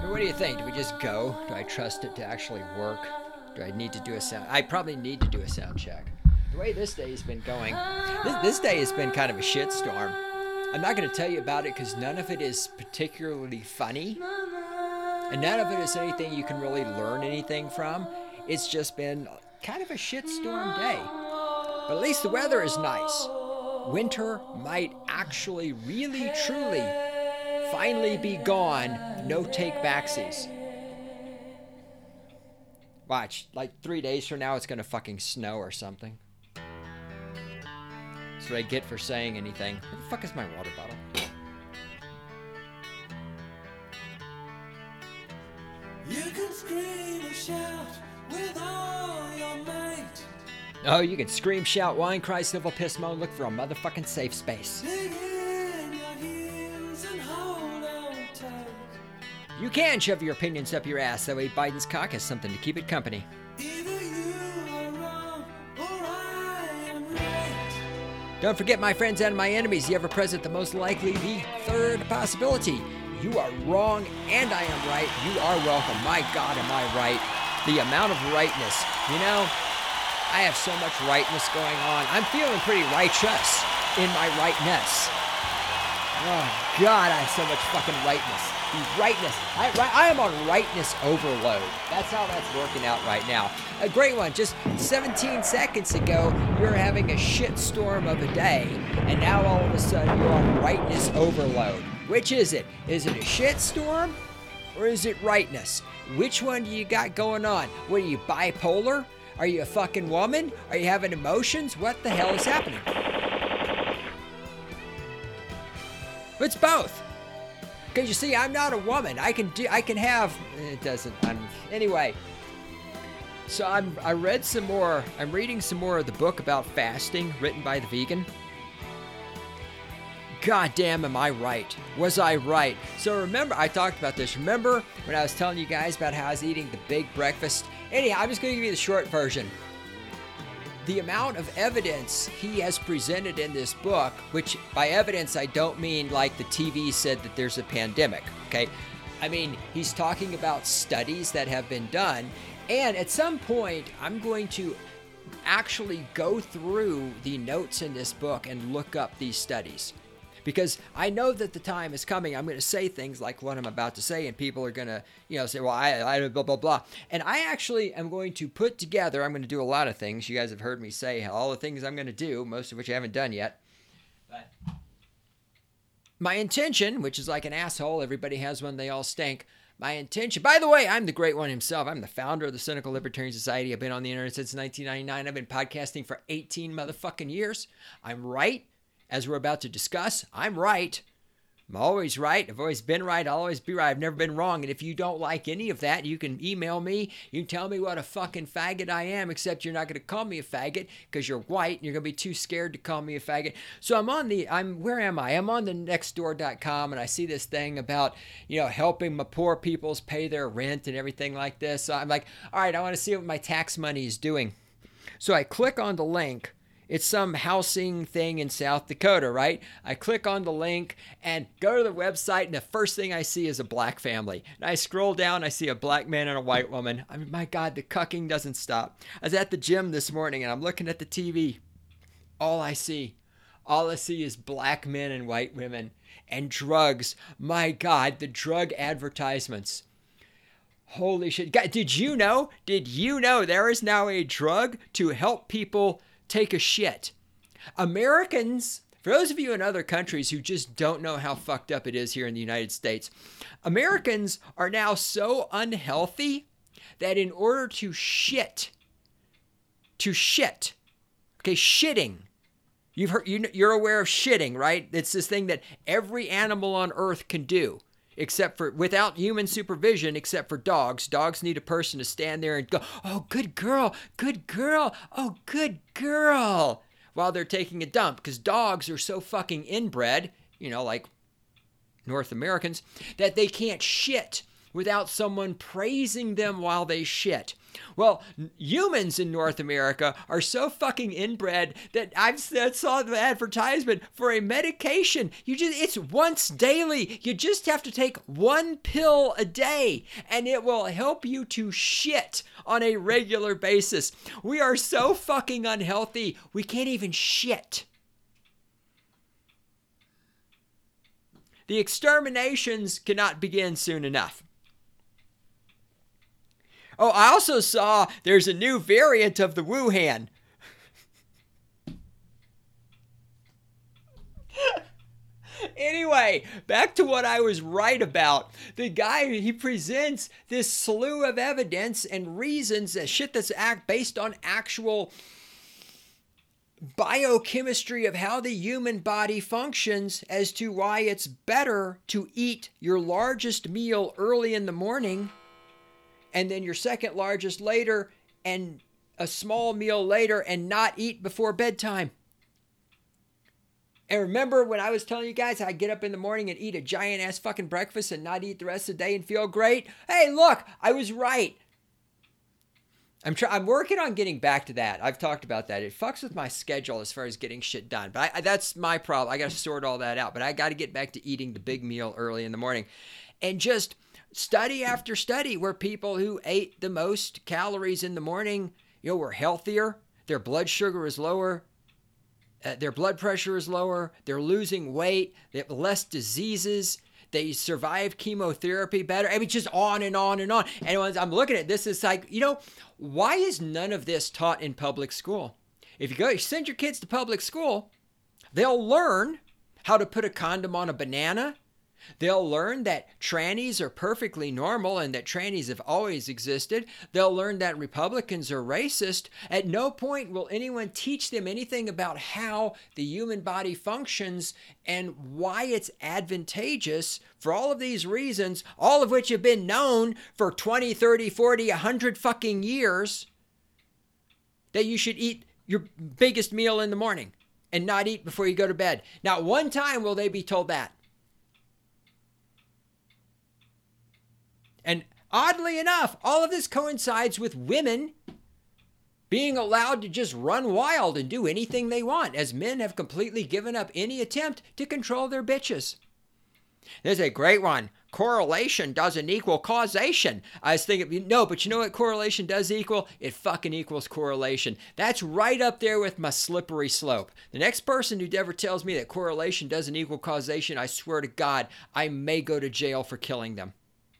What do you think? Do we just go? Do I trust it to actually work? Do I need to do a sound? I probably need to do a sound check. The way this day has been going, this day has been kind of a shitstorm. I'm not going to tell you about it because none of it is particularly funny. And none of it is anything you can really learn anything from. It's just been kind of a shitstorm day. But at least the weather is nice. Winter might actually really, truly, finally be gone. No take-backsies. Watch, like 3 days from now, it's going to fucking snow or something. That's what I get for saying anything. Where the fuck is my water bottle? You can scream and shout with all your might. Oh, you can scream, shout, whine, cry, snivel, piss, moan, look for a motherfucking safe space. Dig in your heels and hold on tight. You can shove your opinions up your ass. That way Biden's cock has something to keep it company. Either you are wrong or I am right. Don't forget, my friends and my enemies, the ever-present, the most likely, the third possibility. You are wrong and I am right. You are welcome. My God, am I right? The amount of rightness. You know, I have so much rightness going on. I'm feeling pretty righteous in my rightness. Oh, God, I have so much fucking rightness. The rightness. I am on rightness overload. That's how that's working out right now. A great one. Just 17 seconds ago, you were having a shitstorm of a day, and now all of a sudden you're on rightness overload. Which is it? Is it a shitstorm or is it rightness? Which one do you got going on? What are you, bipolar? Are you a fucking woman? Are you having emotions? What the hell is happening? It's both. Because you see, I'm not a woman. I can have, it doesn't, anyway. So I read some more, I'm reading some more of the book about fasting written by the vegan. God damn, am I right? Was I right? So remember, I talked about this. Remember when I was telling you guys about how I was eating the big breakfast? Anyhow, I'm just going to give you the short version. The amount of evidence he has presented in this book, which by evidence I don't mean like the TV said that there's a pandemic, okay? I mean, he's talking about studies that have been done, and at some point I'm going to actually go through the notes in this book and look up these studies. Because I know that the time is coming. I'm going to say things like what I'm about to say, and people are going to, say, well, I blah, blah, blah. And I actually am going to put together, I'm going to do a lot of things. You guys have heard me say all the things I'm going to do, most of which I haven't done yet. But my intention, which is like an asshole, everybody has one, they all stink. My intention, by the way, I'm the great one himself. I'm the founder of the Cynical Libertarian Society. I've been on the internet since 1999. I've been podcasting for 18 motherfucking years. I'm right. As we're about to discuss, I'm right. I'm always right. I've always been right. I'll always be right. I've never been wrong. And if you don't like any of that, you can email me. You can tell me what a fucking faggot I am, except you're not going to call me a faggot because you're white and you're going to be too scared to call me a faggot. So where am I? I'm on the nextdoor.com and I see this thing about, helping my poor peoples pay their rent and everything like this. So I'm like, all right, I want to see what my tax money is doing. So I click on the link. It's some housing thing in South Dakota, right? I click on the link and go to the website, and the first thing I see is a black family. And I scroll down, I see a black man and a white woman. I mean, my God, the cucking doesn't stop. I was at the gym this morning, and I'm looking at the TV. All I see is black men and white women and drugs. My God, the drug advertisements. Holy shit. God, did you know there is now a drug to help people take a shit? Americans, for those of you in other countries who just don't know how fucked up it is here in the United States, Americans are now so unhealthy that in order to shit, okay, shitting, you're aware of shitting, right? It's this thing that every animal on earth can do. Without human supervision, except for dogs. Dogs need a person to stand there and go, oh, good girl, oh, good girl, while they're taking a dump. Because dogs are so fucking inbred, like North Americans, that they can't shit without someone praising them while they shit. Well, humans in North America are so fucking inbred that saw the advertisement for a medication. It's once daily. You just have to take one pill a day and it will help you to shit on a regular basis. We are so fucking unhealthy, we can't even shit. The exterminations cannot begin soon enough. Oh, I also saw there's a new variant of the Wuhan. Anyway, back to what I was right about. The guy, he presents this slew of evidence and reasons, shit that's based on actual biochemistry of how the human body functions as to why it's better to eat your largest meal early in the morning and then your second largest later and a small meal later and not eat before bedtime. And remember when I was telling you guys I get up in the morning and eat a giant ass fucking breakfast and not eat the rest of the day and feel great? Hey, look, I was right. I'm working on getting back to that. I've talked about that. It fucks with my schedule as far as getting shit done. But that's my problem. I got to sort all that out. But I got to get back to eating the big meal early in the morning. And just study after study where people who ate the most calories in the morning, were healthier. Their blood sugar is lower. Their blood pressure is lower. They're losing weight. They have less diseases. They survive chemotherapy better. I mean, just on and on and on. And when I'm looking at this, it's like, why is none of this taught in public school? If you send your kids to public school, they'll learn how to put a condom on a banana. They'll learn that trannies are perfectly normal and that trannies have always existed. They'll learn that Republicans are racist. At no point will anyone teach them anything about how the human body functions and why it's advantageous for all of these reasons, all of which have been known for 20, 30, 40, 100 fucking years, that you should eat your biggest meal in the morning and not eat before you go to bed. Not one time will they be told that. And oddly enough, all of this coincides with women being allowed to just run wild and do anything they want, as men have completely given up any attempt to control their bitches. There's a great one. Correlation doesn't equal causation. I was thinking, no, but you know what correlation does equal? It fucking equals correlation. That's right up there with my slippery slope. The next person who ever tells me that correlation doesn't equal causation, I swear to God, I may go to jail for killing them.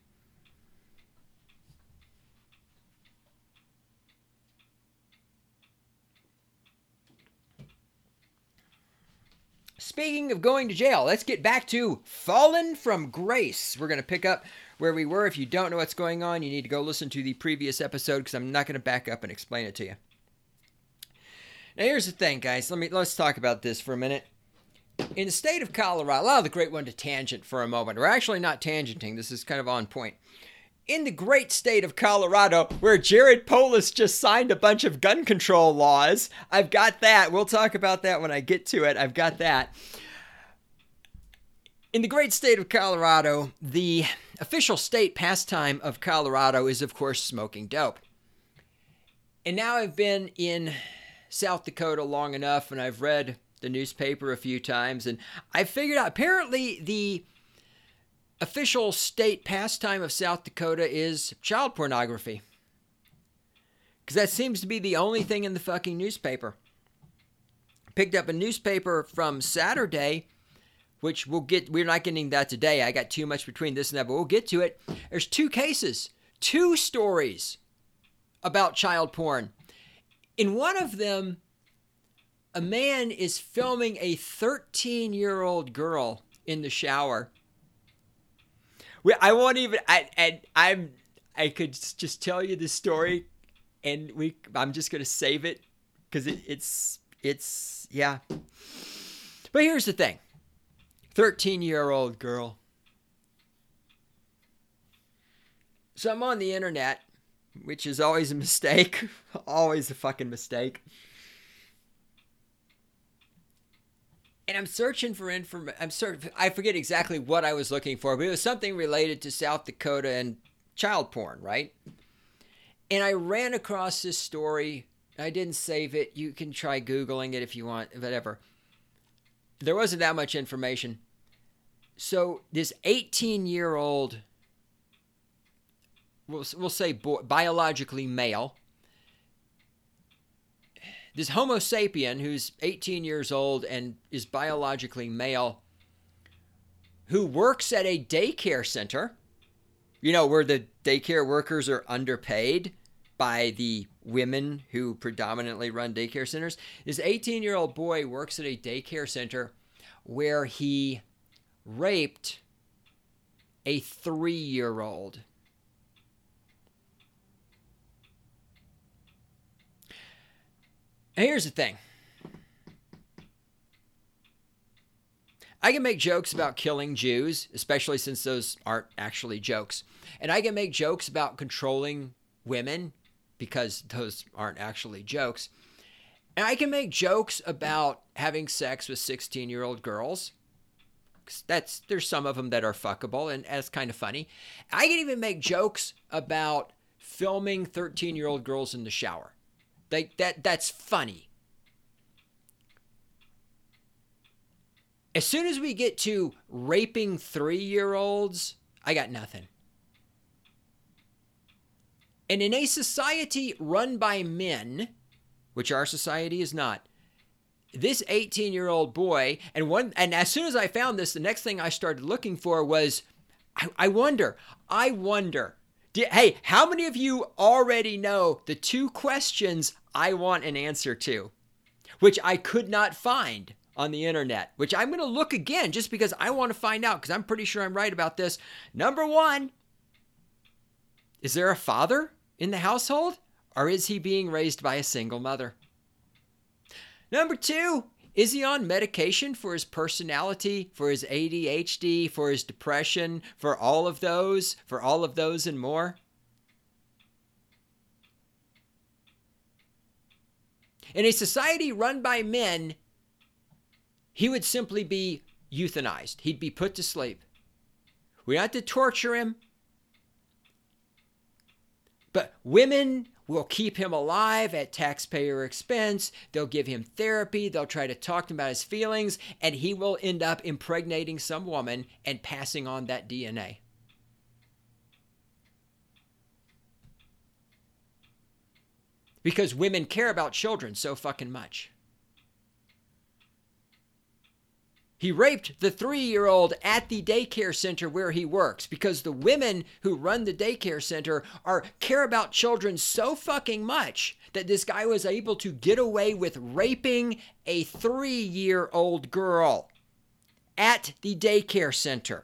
Speaking of going to jail, let's get back to Fallen from Grace. We're going to pick up where we were. If you don't know what's going on, you need to go listen to the previous episode because I'm not going to back up and explain it to you. Now, here's the thing, guys. Let's talk about this for a minute. In the state of Colorado, allow the great one to tangent for a moment. We're actually not tangenting. This is kind of on point. In the great state of Colorado, where Jared Polis just signed a bunch of gun control laws. I've got that. We'll talk about that when I get to it. I've got that. In the great state of Colorado, the official state pastime of Colorado is, of course, smoking dope. And now I've been in South Dakota long enough, and I've read the newspaper a few times, and I figured out, apparently the official state pastime of South Dakota is child pornography. Because that seems to be the only thing in the fucking newspaper. Picked up a newspaper from Saturday, which we're not getting that today. I got too much between this and that, but we'll get to it. There's 2 cases, 2 stories about child porn. In one of them, a man is filming a 13-year-old girl in the shower. I won't even. I could just tell you this story, and I'm just gonna save it because it's yeah. But here's the thing: 13-year-old girl. So I'm on the internet, which is always a mistake, always a fucking mistake. And I'm searching for information. I forget exactly what I was looking for, but it was something related to South Dakota and child porn, right? And I ran across this story. I didn't save it. You can try Googling it if you want, whatever. There wasn't that much information. So this 18-year-old, we'll say boy, biologically male, this Homo sapien who's 18 years old and is biologically male, who works at a daycare center, you know, where the daycare workers are underpaid by the women who predominantly run daycare centers. This 18-year-old boy works at a daycare center where he raped a 3-year-old. And here's the thing. I can make jokes about killing Jews, especially since those aren't actually jokes. And I can make jokes about controlling women because those aren't actually jokes. And I can make jokes about having sex with 16-year-old girls. There's some of them that are fuckable, and that's kind of funny. I can even make jokes about filming 13-year-old girls in the shower. That's funny. As soon as we get to raping 3-year-olds, I got nothing. And in a society run by men, which our society is not, this 18-year-old boy, and as soon as I found this, the next thing I started looking for was, I wonder, hey, how many of you already know the 2 questions I want an answer to, which I could not find on the internet, which I'm going to look again just because I want to find out, because I'm pretty sure I'm right about this. Number 1, is there a father in the household, or is he being raised by a single mother? Number 2, is he on medication for his personality, for his ADHD, for his depression, for all of those and more? In a society run by men, he would simply be euthanized. He'd be put to sleep. We don't have to torture him. But women will keep him alive at taxpayer expense. They'll give him therapy. They'll try to talk to him about his feelings. And he will end up impregnating some woman and passing on that DNA. Because women care about children so fucking much. He raped the 3-year-old at the daycare center where he works because the women who run the daycare center care about children so fucking much that this guy was able to get away with raping a 3-year-old girl at the daycare center.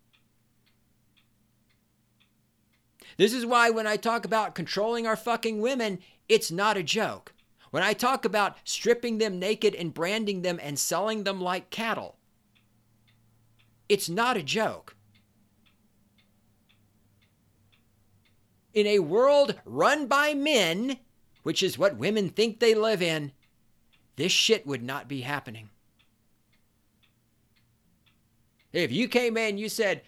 This is why when I talk about controlling our fucking women, it's not a joke. When I talk about stripping them naked and branding them and selling them like cattle, it's not a joke. In a world run by men, which is what women think they live in, this shit would not be happening. If you came in and you said,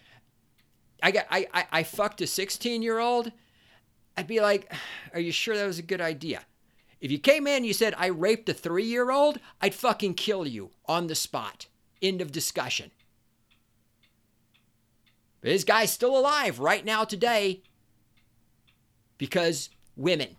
I fucked a 16-year-old, I'd be like, are you sure that was a good idea? If you came in and you said, I raped a 3-year-old, I'd fucking kill you on the spot. End of discussion. But this guy's still alive right now today because women.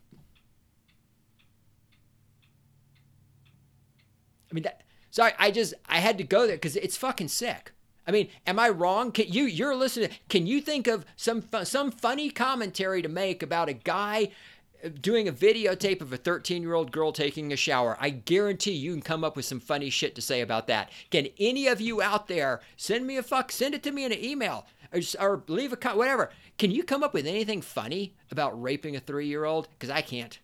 I mean, I had to go there because it's fucking sick. I mean, am I wrong? You're listening. Can you think of some funny commentary to make about a guy doing a videotape of a 13-year-old girl taking a shower? I guarantee you can come up with some funny shit to say about that. Can any of you out there send it to me in an email or leave a comment, whatever. Can you come up with anything funny about raping a 3-year-old? Because I can't.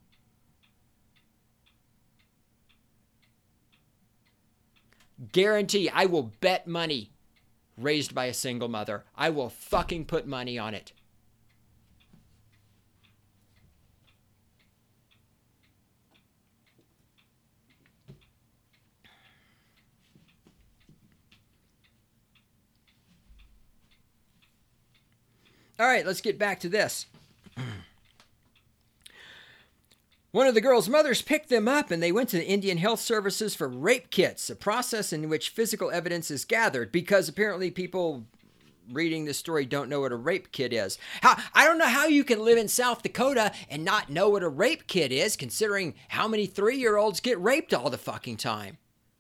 Guarantee, I will bet money raised by a single mother. I will fucking put money on it. All right, let's get back to this. One of the girls' mothers picked them up and they went to the Indian Health Services for rape kits, a process in which physical evidence is gathered, because apparently people reading this story don't know what a rape kit is. I don't know how you can live in South Dakota and not know what a rape kit is, considering how many 3-year-olds get raped all the fucking time.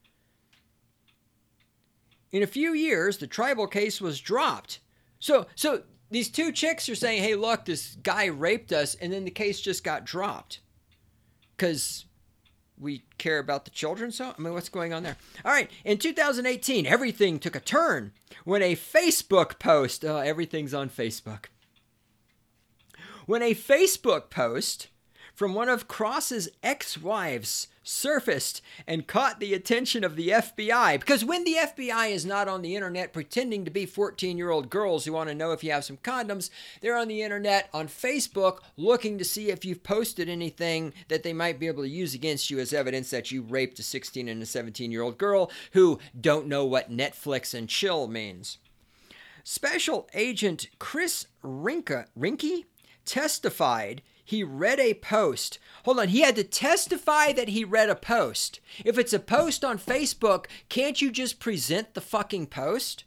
In a few years, the tribal case was dropped. So these two chicks are saying, hey, look, this guy raped us, and then the case just got dropped. Because we care about the children, so? I mean, what's going on there? All right, in 2018, everything took a turn when a Facebook post, everything's on Facebook. When a Facebook post from one of Cross's ex-wives surfaced and caught the attention of the FBI. Because when the FBI is not on the internet pretending to be 14-year-old girls who want to know if you have some condoms, they're on the internet on Facebook looking to see if you've posted anything that they might be able to use against you as evidence that you raped a 16 and a 17-year-old girl who don't know what Netflix and chill means. Special Agent Chris Rinke testified he read a post. Hold on, he had to testify that he read a post. If it's a post on Facebook, can't you just present the fucking post?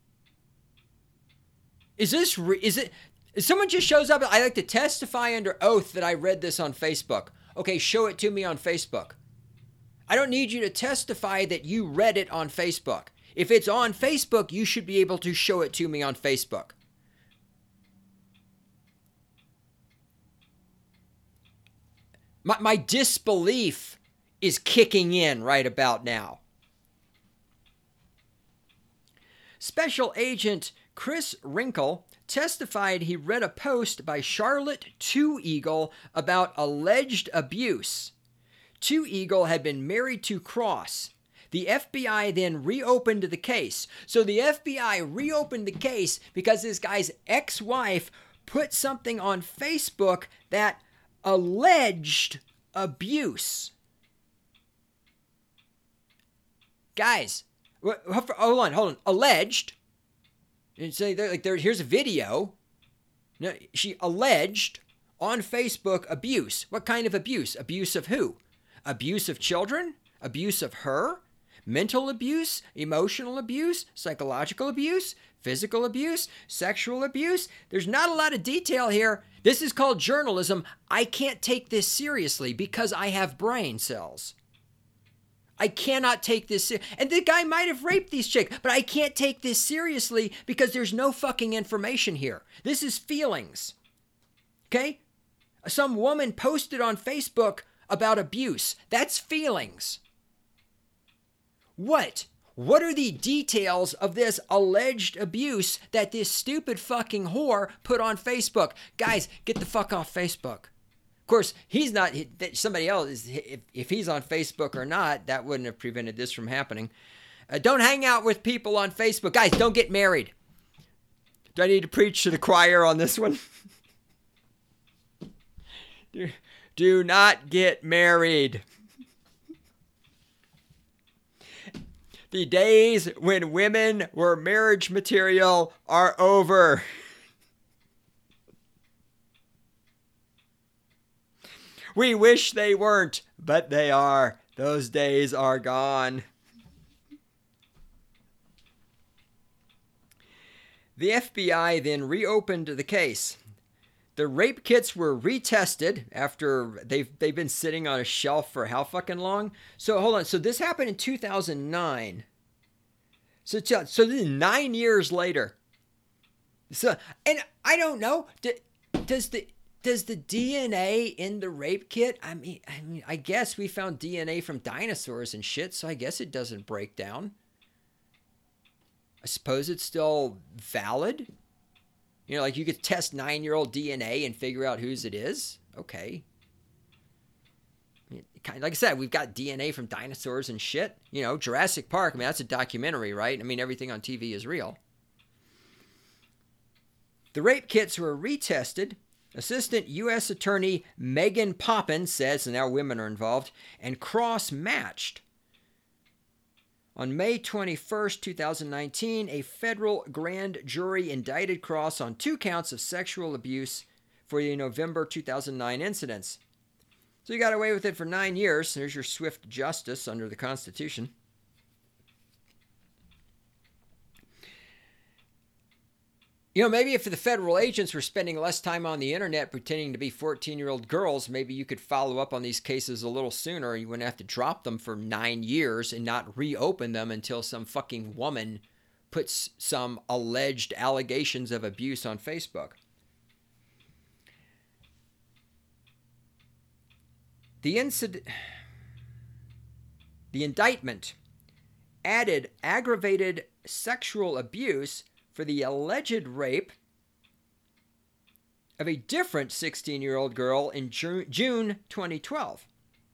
If someone just shows up, I like to testify under oath that I read this on Facebook. Okay, show it to me on Facebook. I don't need you to testify that you read it on Facebook. If it's on Facebook, you should be able to show it to me on Facebook. My disbelief is kicking in right about now. Special Agent Chris Rinke testified he read a post by Charlotte Two Eagle about alleged abuse. Two Eagle had been married to Cross. The FBI then reopened the case. So the FBI reopened the case because this guy's ex-wife put something on Facebook that alleged abuse. Guys, hold on. Alleged. And say here's a video. No, she alleged on Facebook abuse. What kind of abuse? Abuse of who? Abuse of children? Abuse of her? Mental abuse? Emotional abuse? Psychological abuse? Physical abuse? Sexual abuse? There's not a lot of detail here. This is called journalism. I can't take this seriously because I have brain cells. I cannot take this and the guy might have raped these chicks, but I can't take this seriously because there's no fucking information here. This is feelings. Okay? Some woman posted on Facebook about abuse. That's feelings. What are the details of this alleged abuse that this stupid fucking whore put on Facebook? Guys, get the fuck off Facebook. Of course, he's not, somebody else, if he's on Facebook or not, that wouldn't have prevented this from happening. Don't hang out with people on Facebook. Guys, don't get married. Do I need to preach to the choir on this one? Do not get married. The days when women were marriage material are over. We wish they weren't, but they are. Those days are gone. The FBI then reopened the case. The rape kits were retested after they've been sitting on a shelf for how fucking long? So hold on. So this happened in 2009. So this is 9 years later. So, and I don't know. Does the DNA in the rape kit? I mean, I guess we found DNA from dinosaurs and shit, so I guess it doesn't break down. I suppose it's still valid. You know, like you could test 9-year-old DNA and figure out whose it is. Okay. Like I said, we've got DNA from dinosaurs and shit. You know, Jurassic Park, I mean, that's a documentary, right? I mean, everything on TV is real. The rape kits were retested. Assistant U.S. Attorney Megan Poppins says, and now women are involved, and cross-matched. On May 21st, 2019, a federal grand jury indicted Cross on 2 counts of sexual abuse for the November 2009 incidents. So you got away with it for 9 years. There's your swift justice under the Constitution. You know, maybe if the federal agents were spending less time on the internet pretending to be 14-year-old girls, maybe you could follow up on these cases a little sooner. You wouldn't have to drop them for 9 years and not reopen them until some fucking woman puts some alleged allegations of abuse on Facebook. The indictment added aggravated sexual abuse for the alleged rape of a different 16-year-old girl in June 2012.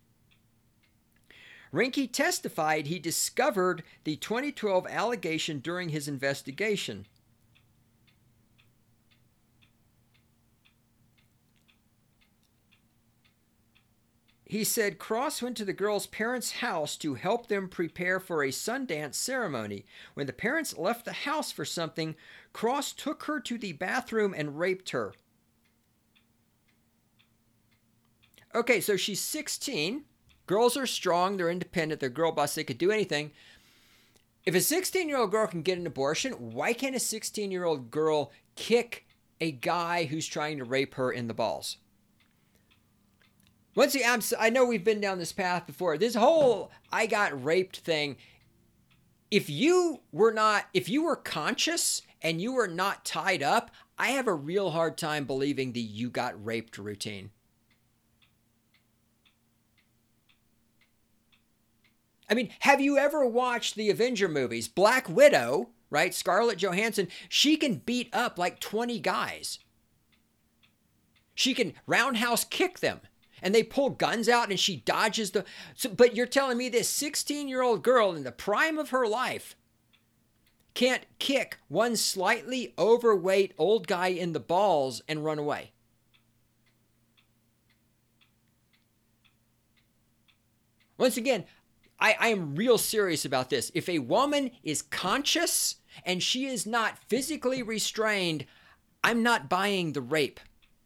Rinke testified he discovered the 2012 allegation during his investigation. He said Cross went to the girl's parents' house to help them prepare for a Sundance ceremony. When the parents left the house for something, Cross took her to the bathroom and raped her. Okay, so she's 16. Girls are strong. They're independent. They're girl boss. They could do anything. If a 16-year-old girl can get an abortion, why can't a 16-year-old girl kick a guy who's trying to rape her in the balls? Once again, I know we've been down this path before. This whole I got raped thing, if you were conscious and you were not tied up, I have a real hard time believing the you got raped routine. I mean, have you ever watched the Avenger movies? Black Widow, right? Scarlett Johansson, she can beat up like 20 guys. She can roundhouse kick them. And they pull guns out and she dodges the... but you're telling me this 16-year-old girl in the prime of her life can't kick one slightly overweight old guy in the balls and run away? Once again, I am real serious about this. If a woman is conscious and she is not physically restrained, I'm not buying the rape.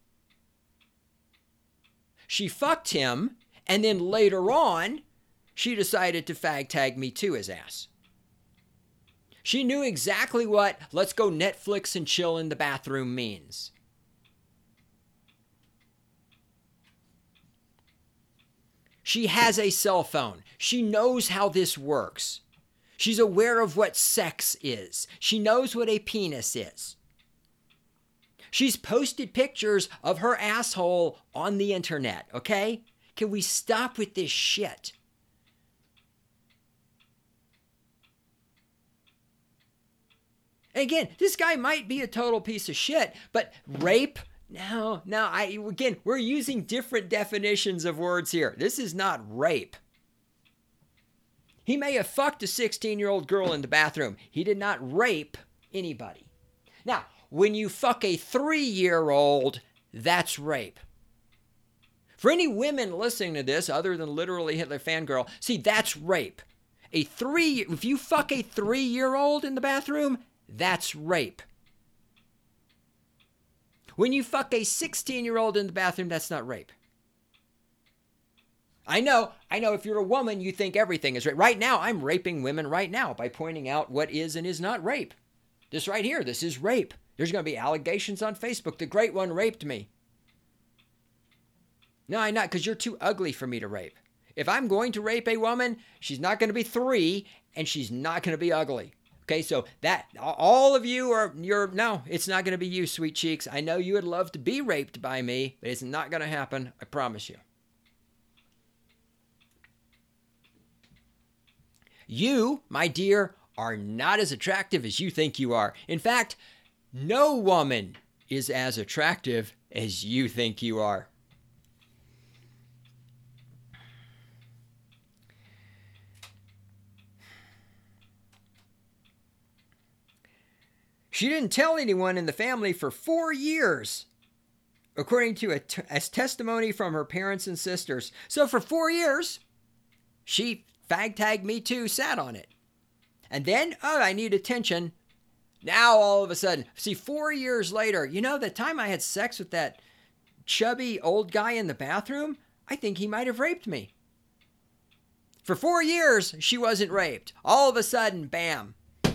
She fucked him, and then later on, she decided to fag tag me to his ass. She knew exactly what let's go Netflix and chill in the bathroom means. She has a cell phone. She knows how this works. She's aware of what sex is. She knows what a penis is. She's posted pictures of her asshole on the internet, okay? Can we stop with this shit? And again, this guy might be a total piece of shit, but rape? No, again, we're using different definitions of words here. This is not rape. He may have fucked a 16-year-old girl in the bathroom. He did not rape anybody. Now, when you fuck a 3-year-old, that's rape. For any women listening to this, other than literally Hitler fangirl, see, that's rape. If you fuck a 3-year-old in the bathroom, that's rape. When you fuck a 16-year-old in the bathroom, that's not rape. I know, if you're a woman, you think everything is rape. Right now, I'm raping women right now by pointing out what is and is not rape. This right here, this is rape. There's going to be allegations on Facebook. The great one raped me. No, I'm not, because you're too ugly for me to rape. If I'm going to rape a woman, she's not going to be 3, and she's not going to be ugly. Okay, so that, all of you no, it's not going to be you, sweet cheeks. I know you would love to be raped by me, but it's not going to happen. I promise you. You, my dear, are not as attractive as you think you are. In fact, no woman is as attractive as you think you are. She didn't tell anyone in the family for 4 years, according to a testimony from her parents and sisters. So for 4 years, she fag tagged me too, sat on it. And then, I need attention. Now all of a sudden, see, 4 years later, the time I had sex with that chubby old guy in the bathroom, I think he might have raped me. For 4 years, she wasn't raped. All of a sudden, bam.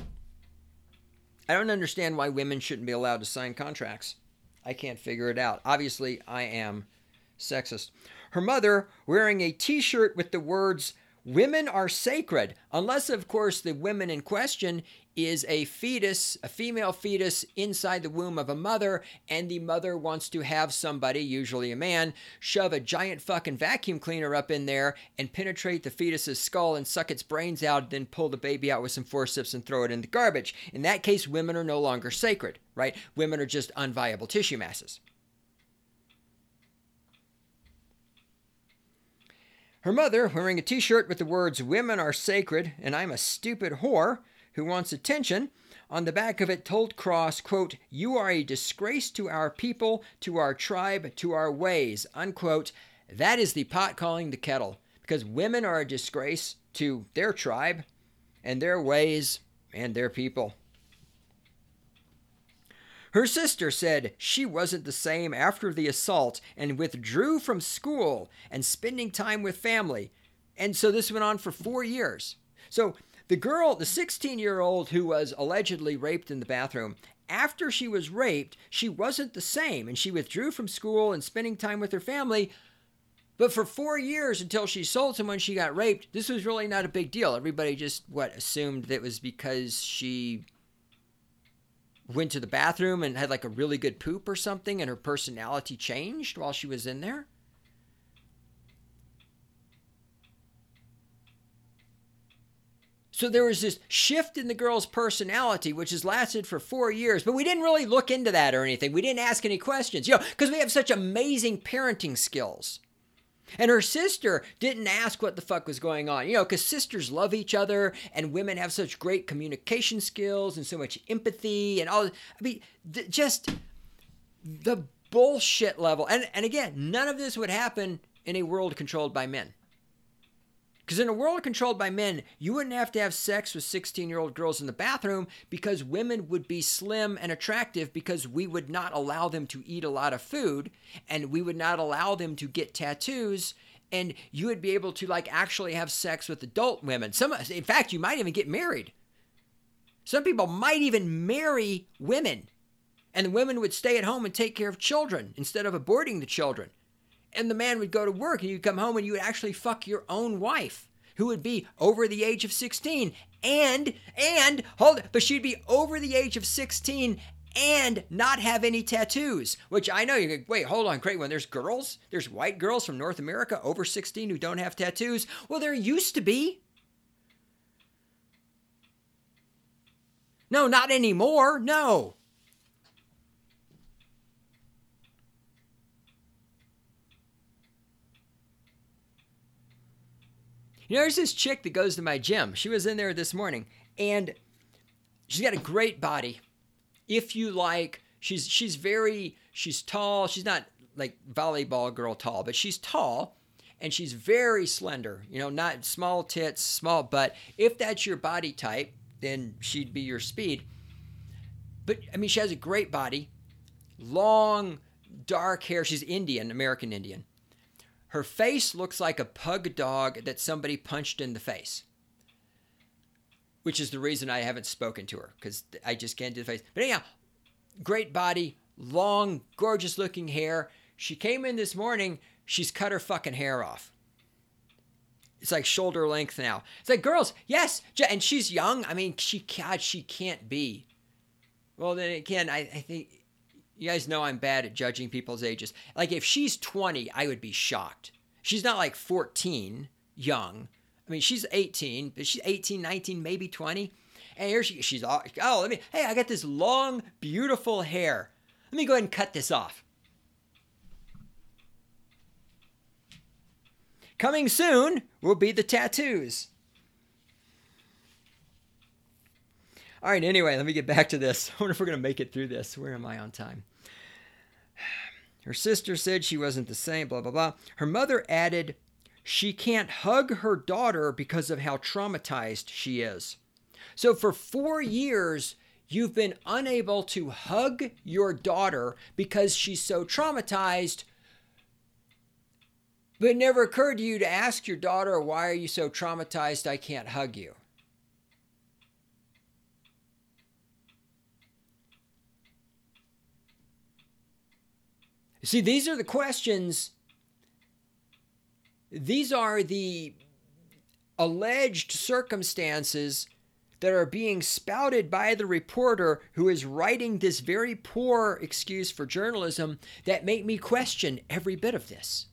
I don't understand why women shouldn't be allowed to sign contracts. I can't figure it out. Obviously, I am sexist. Her mother wearing a t-shirt with the words, "Women are sacred," unless, of course, the women in question is a fetus, a female fetus inside the womb of a mother, and the mother wants to have somebody, usually a man, shove a giant fucking vacuum cleaner up in there and penetrate the fetus's skull and suck its brains out, then pull the baby out with some forceps and throw it in the garbage. In that case, women are no longer sacred, right? Women are just unviable tissue masses. Her mother, wearing a t-shirt with the words, "Women are sacred, and I'm a stupid whore who wants attention," on the back of it told Cross, quote, "You are a disgrace to our people, to our tribe, to our ways," unquote. That is the pot calling the kettle, because women are a disgrace to their tribe and their ways and their people. Her sister said she wasn't the same after the assault and withdrew from school and spending time with family. And so this went on for 4 years. So the girl, the 16-year-old who was allegedly raped in the bathroom, after she was raped, she wasn't the same, and she withdrew from school and spending time with her family. But for 4 years, until she sold someone she got raped, this was really not a big deal. Everybody just, assumed that it was because she went to the bathroom and had like a really good poop or something, and her personality changed while she was in there. So there was this shift in the girl's personality, which has lasted for 4 years, but we didn't really look into that or anything. We didn't ask any questions, because we have such amazing parenting skills. And her sister didn't ask what the fuck was going on, because sisters love each other and women have such great communication skills and so much empathy and all. I mean, just the bullshit level. And again, none of this would happen in a world controlled by men. Because in a world controlled by men, you wouldn't have to have sex with 16-year-old girls in the bathroom, because women would be slim and attractive, because we would not allow them to eat a lot of food, and we would not allow them to get tattoos, and you would be able to actually have sex with adult women. In fact, you might even get married. Some people might even marry women, and the women would stay at home and take care of children instead of aborting the children. And the man would go to work, and you'd come home and you would actually fuck your own wife, who would be over the age of 16. But she'd be over the age of 16 and not have any tattoos. Which I know you're going, wait, hold on, Craig, when there's white girls from North America over 16 who don't have tattoos. Well, there used to be. No, not anymore. No. There's this chick that goes to my gym. She was in there this morning, and she's got a great body. If you like, she's tall. She's not like volleyball girl tall, but she's tall, and she's very slender. Not small tits, small butt. If that's your body type, then she'd be your speed. But I mean, she has a great body, long, dark hair. She's Indian, American Indian. Her face looks like a pug dog that somebody punched in the face, which is the reason I haven't spoken to her, because I just can't do the face. But anyhow, great body, long, gorgeous looking hair. She came in this morning. She's cut her fucking hair off. It's like shoulder length now. It's like, girls, yes. And she's young. I mean, she can't be. Well, then again, I think... You guys know I'm bad at judging people's ages. Like, if she's 20, I would be shocked. She's not like 14, young. I mean, she's 18, but she's 18, 19, maybe 20. And here she's, hey, I got this long, beautiful hair. Let me go ahead and cut this off. Coming soon will be the tattoos. All right, anyway, let me get back to this. I wonder if we're going to make it through this. Where am I on time? Her sister said she wasn't the same, blah, blah, blah. Her mother added, she can't hug her daughter because of how traumatized she is. So for 4 years, you've been unable to hug your daughter because she's so traumatized But it never occurred to you to ask your daughter, why are you so traumatized I can't hug you? See, these are the questions. These are the alleged circumstances that are being spouted by the reporter who is writing this very poor excuse for journalism that make me question every bit of this.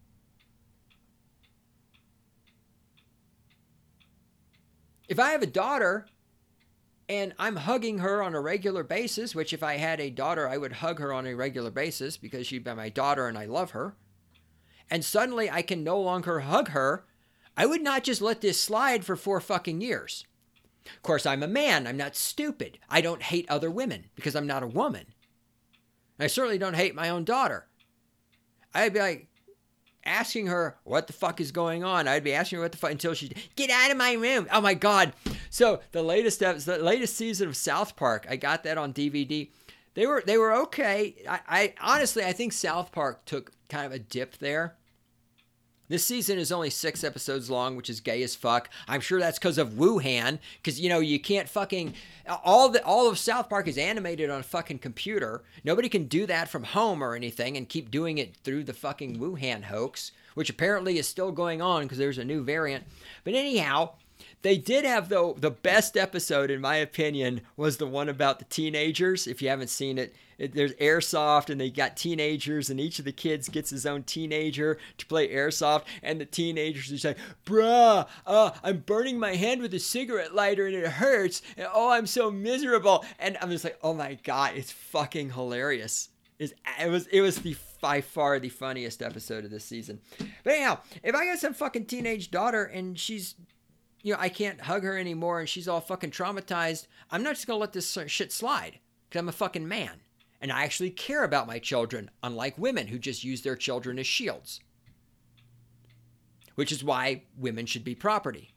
If I have a daughter and I'm hugging her on a regular basis, which if I had a daughter, I would hug her on a regular basis because she'd be my daughter and I love her, and suddenly I can no longer hug her, I would not just let this slide for 4 fucking years. Of course, I'm a man. I'm not stupid. I don't hate other women because I'm not a woman. I certainly don't hate my own daughter. I'd be like asking her what the fuck is going on. I'd be asking her what the fuck until she get out of my room. Oh my God. So the latest season of South Park, I got that on DVD. They were okay. I honestly, I think South Park took kind of a dip there. This season is only 6 episodes long, which is gay as fuck. I'm sure that's because of Wuhan, because, you know, you can't fucking... All of South Park is animated on a fucking computer. Nobody can do that from home or anything and keep doing it through the fucking Wuhan hoax, which apparently is still going on because there's a new variant. But anyhow, they did have, though, the best episode, in my opinion, was the one about the teenagers. If you haven't seen it, there's airsoft and they got teenagers and each of the kids gets his own teenager to play airsoft, and the teenagers are like, bruh, I'm burning my hand with a cigarette lighter and it hurts, and oh, I'm so miserable. And I'm just like, oh my God, it's fucking hilarious. It was by far the funniest episode of this season. But anyhow, if I got some fucking teenage daughter and she's, you know, I can't hug her anymore and she's all fucking traumatized, I'm not just gonna let this shit slide because I'm a fucking man. And I actually care about my children, unlike women who just use their children as shields. Which is why women should be property.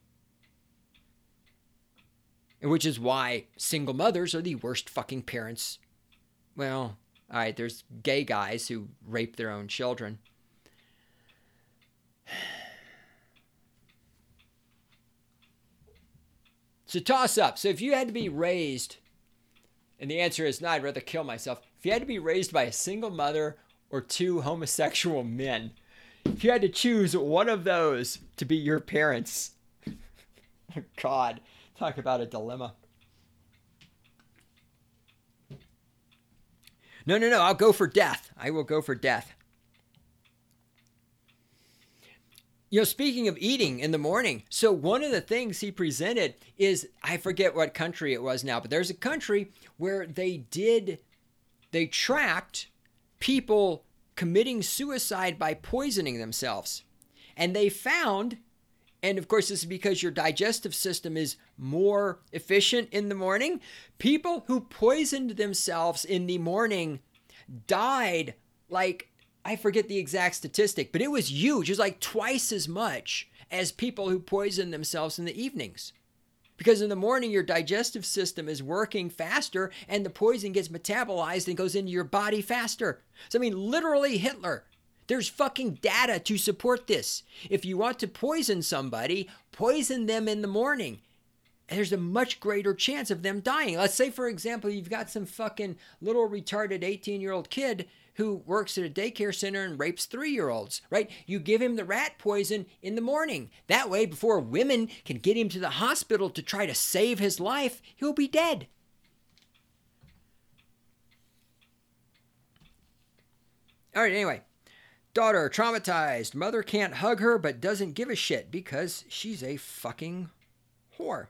And which is why single mothers are the worst fucking parents. Well, all right, there's gay guys who rape their own children. So toss up. So if you had to be raised, and the answer is no, I'd rather kill myself. If you had to be raised by a single mother or 2 homosexual men, if you had to choose one of those to be your parents, oh God, talk about a dilemma. No, I'll go for death. I will go for death. You know, speaking of eating in the morning, so one of the things he presented is, I forget what country it was now, but there's a country where they tracked people committing suicide by poisoning themselves. And they found, and of course this is because your digestive system is more efficient in the morning, people who poisoned themselves in the morning died like, I forget the exact statistic, but it was huge. It was like twice as much as people who poison themselves in the evenings. Because in the morning, your digestive system is working faster and the poison gets metabolized and goes into your body faster. So, I mean, literally Hitler. There's fucking data to support this. If you want to poison somebody, poison them in the morning. And there's a much greater chance of them dying. Let's say, for example, you've got some fucking little retarded 18-year-old kid who works at a daycare center and rapes 3-year-olds, right? You give him the rat poison in the morning. That way, before women can get him to the hospital to try to save his life, he'll be dead. All right, anyway. Daughter traumatized. Mother can't hug her but doesn't give a shit because she's a fucking whore.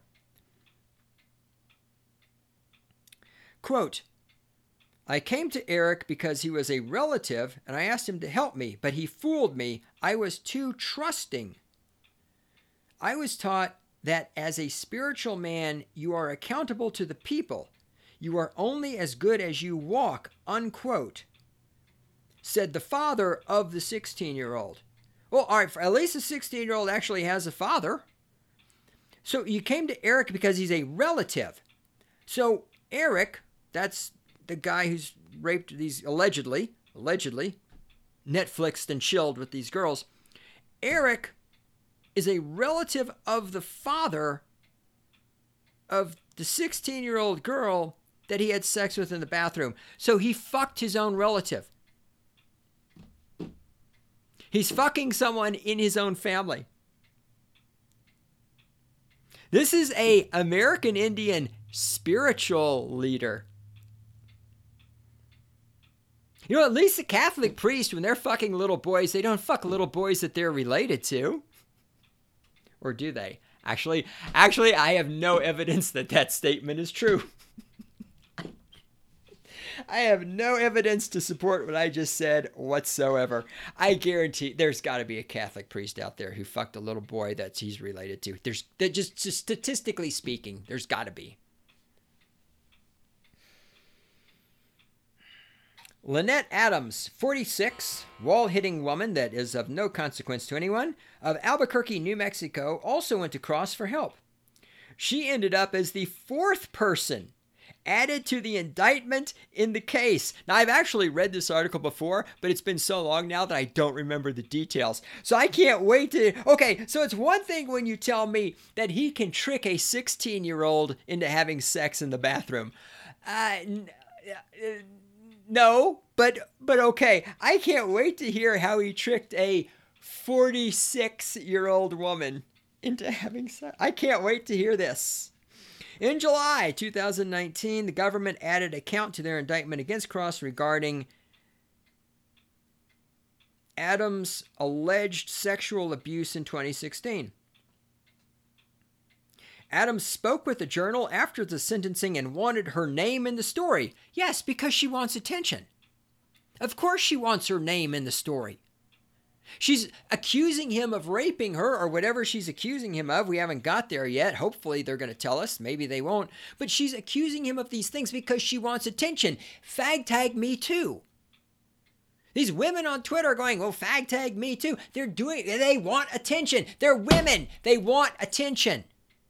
Quote, I came to Eric because he was a relative and I asked him to help me, but he fooled me. I was too trusting. I was taught that as a spiritual man, you are accountable to the people. You are only as good as you walk, unquote, said the father of the 16-year-old. Well, all right, at least the 16-year-old actually has a father. So you came to Eric because he's a relative. So Eric, that's the guy who's raped these allegedly Netflixed and chilled with these girls. Eric is a relative of the father of the 16-year-old girl that he had sex with in the bathroom. So he fucked his own relative. He's fucking someone in his own family. This is a American Indian spiritual leader. You know, at least the Catholic priest, when they're fucking little boys, they don't fuck little boys that they're related to. Or do they? Actually, I have no evidence that that statement is true. I have no evidence to support what I just said whatsoever. I guarantee there's got to be a Catholic priest out there who fucked a little boy that he's related to. There's just statistically speaking, there's got to be. Lynette Adams, 46, wall-hitting woman that is of no consequence to anyone, of Albuquerque, New Mexico, also went to Cross for help. She ended up as the fourth person added to the indictment in the case. Now, I've actually read this article before, but it's been so long now that I don't remember the details. So I can't wait to... Okay, so it's one thing when you tell me that he can trick a 16-year-old into having sex in the bathroom. No, but okay. I can't wait to hear how he tricked a 46-year-old woman into having sex. I can't wait to hear this. In July 2019, the government added a count to their indictment against Cross regarding Adams' alleged sexual abuse in 2016. Adams spoke with the Journal after the sentencing and wanted her name in the story. Yes, because she wants attention. Of course she wants her name in the story. She's accusing him of raping her or whatever she's accusing him of. We haven't got there yet. Hopefully they're going to tell us. Maybe they won't. But she's accusing him of these things because she wants attention. Fag tag me too. These women on Twitter are going, well, fag tag me too. They want attention. They're women. They want attention.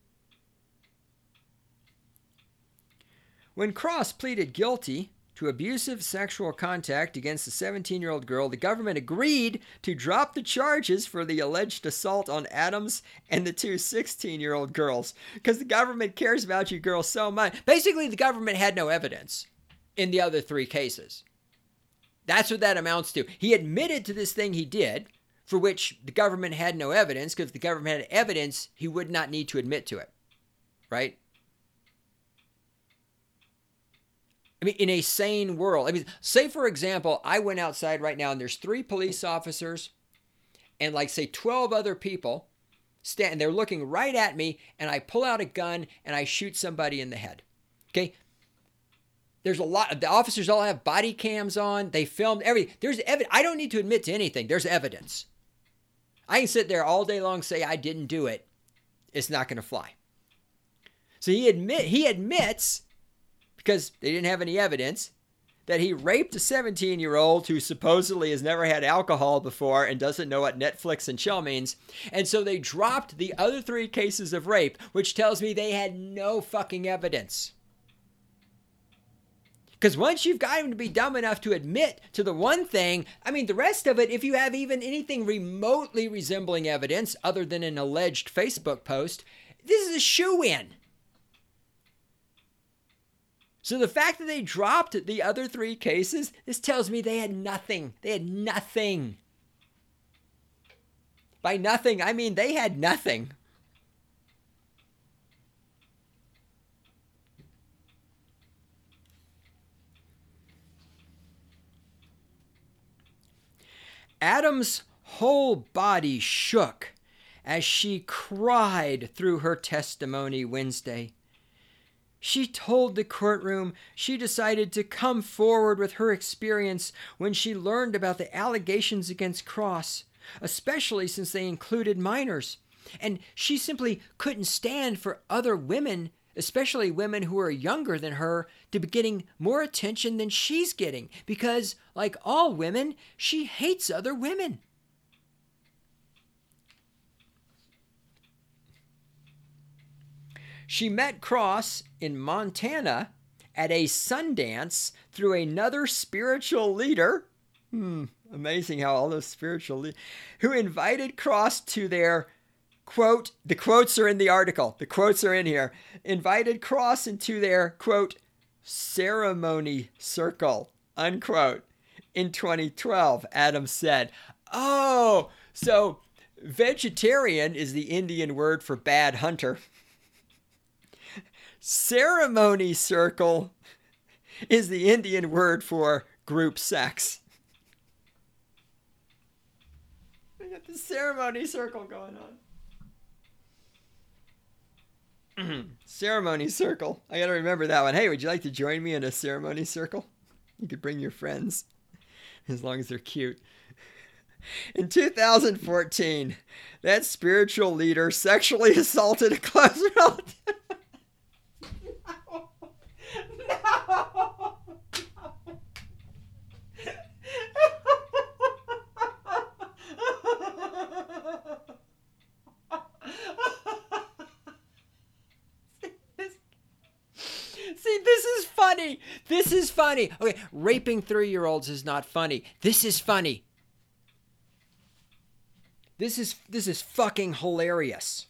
When Cross pleaded guilty to abusive sexual contact against the 17-year-old girl, the government agreed to drop the charges for the alleged assault on Adams and the two 16-year-old girls because the government cares about you girls so much. Basically, the government had no evidence in the other three cases. That's what that amounts to. He admitted to this thing he did, for which the government had no evidence, because if the government had evidence, he would not need to admit to it, right? I mean, in a sane world. I mean, say, for example, I went outside right now and there's 3 police officers and like, say, 12 other people stand. They're looking right at me and I pull out a gun and I shoot somebody in the head. Okay? There's a lot. The officers all have body cams on. They filmed everything. There's evidence. I don't need to admit to anything. There's evidence. I can sit there all day long and say I didn't do it. It's not going to fly. So he admits, because they didn't have any evidence, that he raped a 17-year-old who supposedly has never had alcohol before and doesn't know what Netflix and chill means. And so they dropped the other 3 cases of rape, which tells me they had no fucking evidence. Because once you've got him to be dumb enough to admit to the one thing, I mean, the rest of it, if you have even anything remotely resembling evidence other than an alleged Facebook post, this is a shoo-in. So the fact that they dropped the other 3 cases, this tells me they had nothing. They had nothing. By nothing, I mean they had nothing. Adams' whole body shook as she cried through her testimony Wednesday. She told the courtroom she decided to come forward with her experience when she learned about the allegations against Cross, especially since they included minors. And she simply couldn't stand for other women, especially women who are younger than her, to be getting more attention than she's getting, because, like all women, she hates other women. She met Cross in Montana at a Sundance through another spiritual leader. Amazing how all those who invited Cross to their quote, the quotes are in the article, the quotes are in here, invited Cross into their quote, ceremony circle, unquote, in 2012, Adams said. Oh, so vegetarian is the Indian word for bad hunter. Ceremony circle is the Indian word for group sex. We got the ceremony circle going on. Ceremony circle. I gotta remember that one. Hey, would you like to join me in a ceremony circle? You could bring your friends, as long as they're cute. In 2014, that spiritual leader sexually assaulted a close relative. No. See, this is funny. This is funny. Okay, raping 3-year-olds is not funny. This is funny. This is fucking hilarious.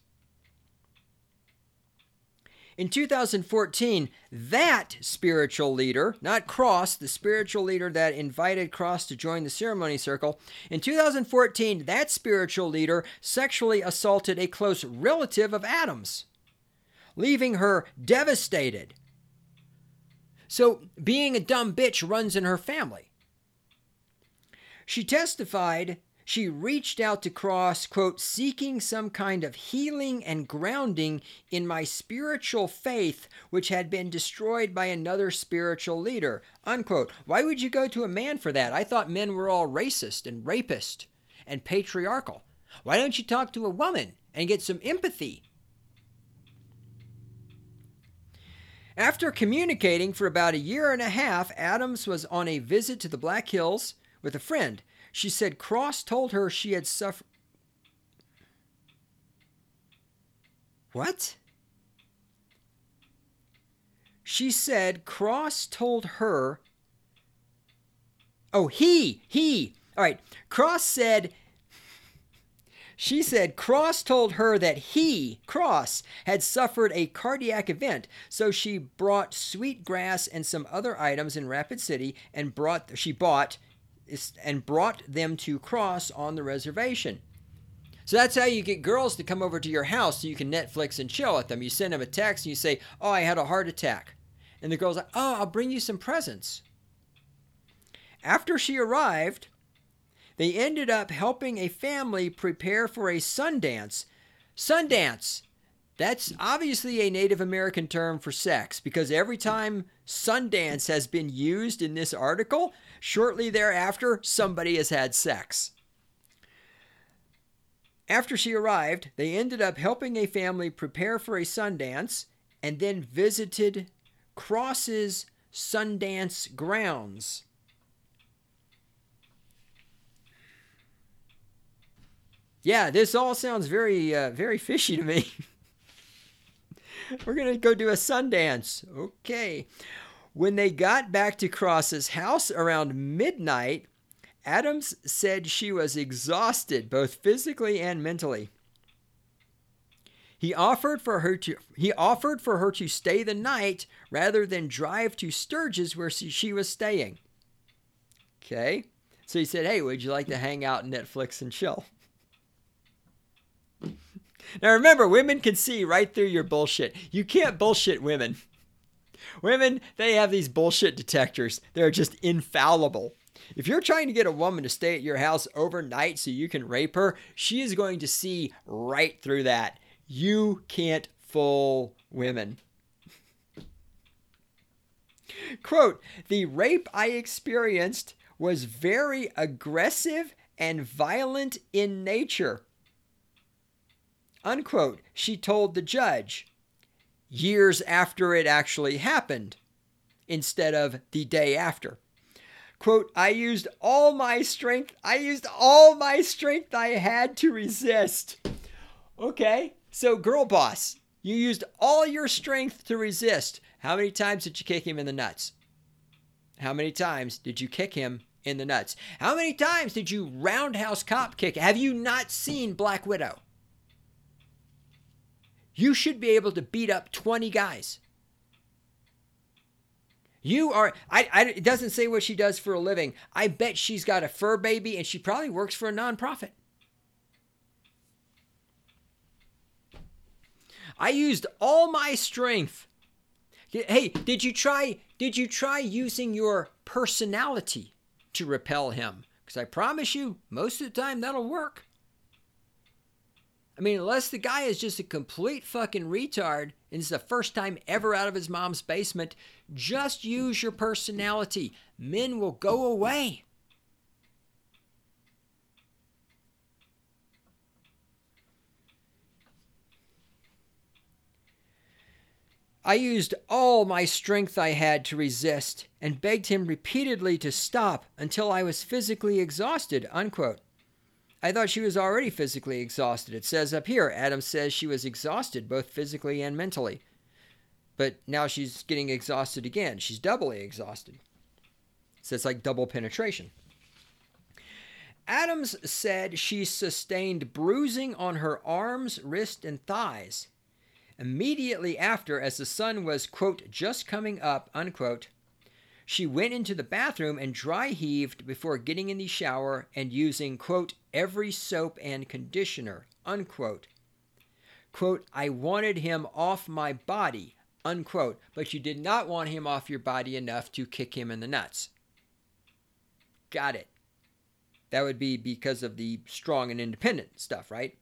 In 2014, that spiritual leader, not Cross, the spiritual leader that invited Cross to join the ceremony circle, in 2014, that spiritual leader sexually assaulted a close relative of Adams, leaving her devastated. So, being a dumb bitch runs in her family. She testified she reached out to Cross, quote, seeking some kind of healing and grounding in my spiritual faith, which had been destroyed by another spiritual leader, unquote. Why would you go to a man for that? I thought men were all racist and rapist and patriarchal. Why don't you talk to a woman and get some empathy? After communicating for about 1.5 years, Adams was on a visit to the Black Hills with a friend. She said Cross told her she had suffered... What? She said Cross told her... Oh, he. All right. Cross said... She said Cross told her that he, Cross, had suffered a cardiac event, so she brought sweet grass and some other items in Rapid City and brought them to Cross on the reservation. So that's how you get girls to come over to your house so you can Netflix and chill with them. You send them a text and you say, oh, I had a heart attack. And the girl's like, oh, I'll bring you some presents. After she arrived, they ended up helping a family prepare for a Sundance. Sundance! That's obviously a Native American term for sex, because every time Sundance has been used in this article, shortly thereafter, somebody has had sex. After she arrived, they ended up helping a family prepare for a Sundance and then visited Cross's Sundance grounds. Yeah, this all sounds very, very fishy to me. We're going to go do a Sundance. Okay. When they got back to Cross's house around midnight, Adams said she was exhausted, both physically and mentally. He offered for her to stay the night rather than drive to Sturgis where she was staying. Okay. So he said, hey, would you like to hang out and Netflix and chill? Now remember, women can see right through your bullshit. You can't bullshit women. Women, they have these bullshit detectors. They're just infallible. If you're trying to get a woman to stay at your house overnight so you can rape her, she is going to see right through that. You can't fool women. Quote, the rape I experienced was very aggressive and violent in nature. Unquote, she told the judge, years after it actually happened, instead of the day after. Quote, I used all my strength I had to resist. Okay, so girl boss, you used all your strength to resist. How many times did you kick him in the nuts? How many times did you kick him in the nuts. How many times did you roundhouse cop kick? Have you not seen Black Widow? You should be able to beat up 20 guys. You are, it doesn't say what she does for a living. I bet she's got a fur baby and she probably works for a nonprofit. I used all my strength. Hey, did you try using your personality to repel him? Because I promise you, most of the time that'll work. I mean, unless the guy is just a complete fucking retard and it's the first time ever out of his mom's basement, just use your personality. Men will go away. I used all my strength I had to resist and begged him repeatedly to stop until I was physically exhausted, unquote. I thought she was already physically exhausted. It says up here, Adams says she was exhausted both physically and mentally. But now she's getting exhausted again. She's doubly exhausted. So it's like double penetration. Adams said she sustained bruising on her arms, wrist, and thighs. Immediately after, as the sun was, quote, just coming up, unquote, she went into the bathroom and dry heaved before getting in the shower and using, quote, every soap and conditioner, unquote. Quote, I wanted him off my body, unquote, but you did not want him off your body enough to kick him in the nuts. Got it. That would be because of the strong and independent stuff, right?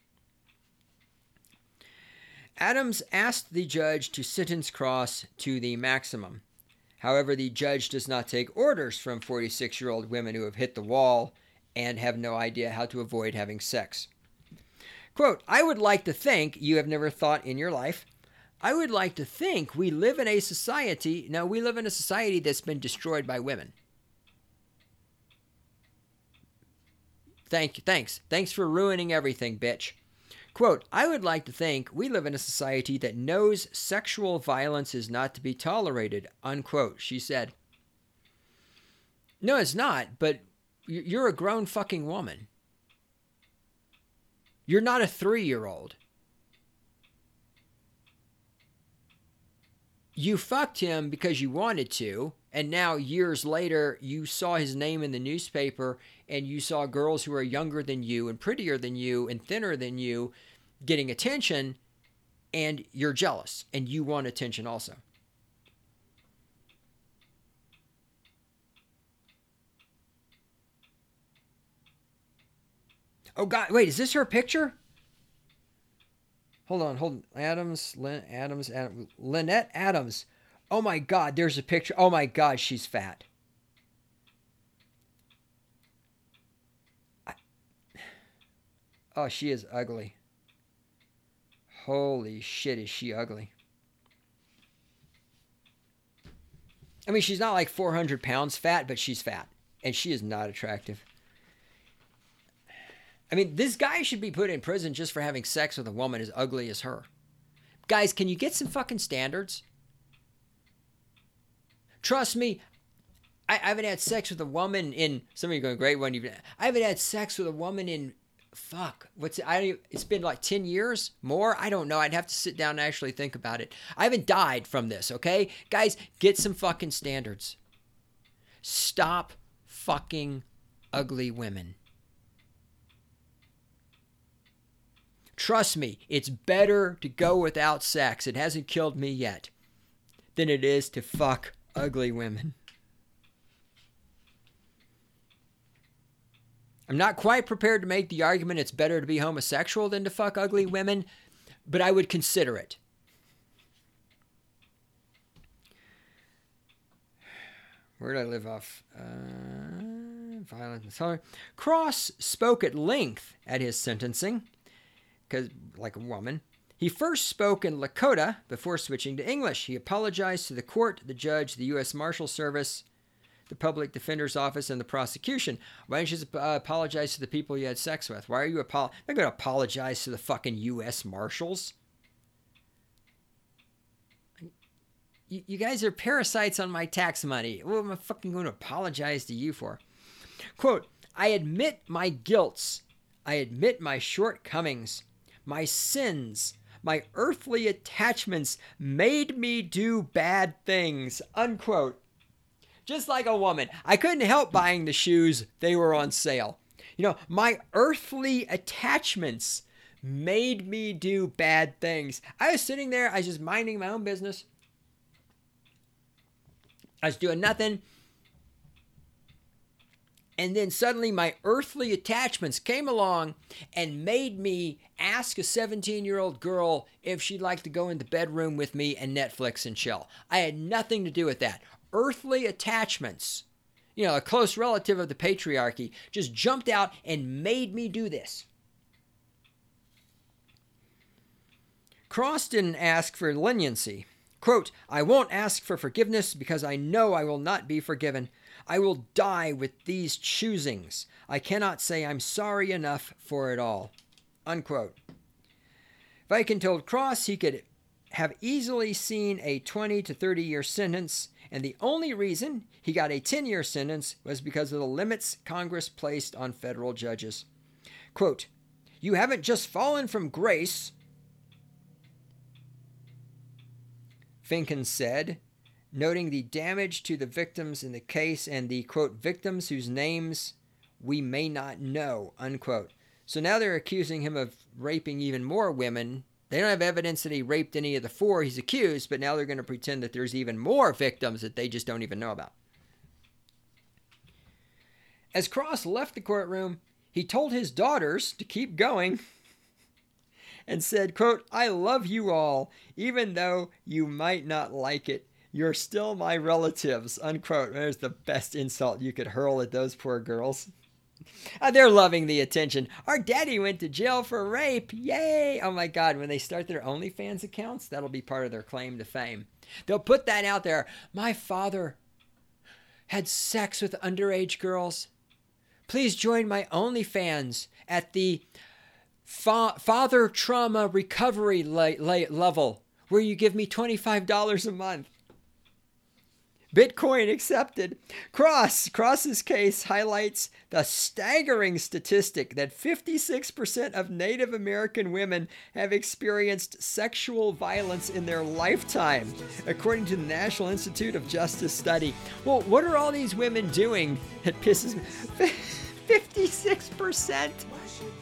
Adams asked the judge to sentence Cross to the maximum. However, the judge does not take orders from 46-year-old women who have hit the wall and have no idea how to avoid having sex. Quote, I would like to think you have never thought in your life. I would like to think we live in a society. No, we live in a society that's been destroyed by women. Thanks. Thanks for ruining everything, bitch. Quote, I would like to think we live in a society that knows sexual violence is not to be tolerated, unquote, she said. No, it's not, but you're a grown fucking woman. You're not a 3-year-old. You fucked him because you wanted to, and now years later you saw his name in the newspaper and you saw girls who are younger than you and prettier than you and thinner than you getting attention, and you're jealous and you want attention also. Oh God, wait, is this her picture? Hold on. Lynette Adams. Oh my God, there's a picture. Oh my God, she's fat. Oh, she is ugly. Holy shit, is she ugly. I mean, she's not like 400 pounds fat, but she's fat. And she is not attractive. I mean, this guy should be put in prison just for having sex with a woman as ugly as her. Guys, can you get some fucking standards? Trust me, I haven't had sex with a woman in... Some of you are going, great one. I haven't had sex with a woman in... It's been like 10 years? More? I don't know. I'd have to sit down and actually think about it. I haven't died from this, okay? Guys, get some fucking standards. Stop fucking ugly women. Trust me, it's better to go without sex. It hasn't killed me yet. Than it is to fuck ugly women. I'm not quite prepared to make the argument it's better to be homosexual than to fuck ugly women, but I would consider it. Where did I live off? Violent and sorry. Cross spoke at length at his sentencing, because like a woman. He first spoke in Lakota before switching to English. He apologized to the court, the judge, the U.S. Marshal Service, the Public Defender's Office, and the prosecution. Why don't you just apologize to the people you had sex with? Why are you I'm not going to apologize to the fucking U.S. Marshals. You guys are parasites on my tax money. What am I fucking going to apologize to you for? Quote, I admit my guilts. I admit my shortcomings, my sins, my earthly attachments made me do bad things, unquote. Just like a woman, I couldn't help buying the shoes. They were on sale. You know, my earthly attachments made me do bad things. I was sitting there, I was just minding my own business. I was doing nothing. And then suddenly my earthly attachments came along and made me ask a 17-year-old girl if she'd like to go in the bedroom with me and Netflix and chill. I had nothing to do with that. Earthly attachments, you know, a close relative of the patriarchy, just jumped out and made me do this. Cross didn't ask for leniency. Quote, I won't ask for forgiveness because I know I will not be forgiven. I will die with these choosings. I cannot say I'm sorry enough for it all. Unquote. Viken told Cross he could have easily seen a 20 to 30 year sentence, and the only reason he got a 10-year sentence was because of the limits Congress placed on federal judges. Quote, you haven't just fallen from grace, Finken said, noting the damage to the victims in the case and the, quote, victims whose names we may not know, unquote. So now they're accusing him of raping even more women. They don't have evidence that he raped any of the four he's accused, but now they're going to pretend that there's even more victims that they just don't even know about. As Cross left the courtroom, he told his daughters to keep going and said, quote, I love you all, even though you might not like it. You're still my relatives, unquote. There's the best insult you could hurl at those poor girls. They're loving the attention. Our daddy went to jail for rape. Yay! Oh my God, when they start their OnlyFans accounts, that'll be part of their claim to fame. They'll put that out there. My father had sex with underage girls. Please join my OnlyFans at the father trauma recovery level, where you give me $25 a month. Bitcoin accepted. Cross's case highlights the staggering statistic that 56% of Native American women have experienced sexual violence in their lifetime, according to the National Institute of Justice study. Well, what are all these women doing that pisses me? 56%?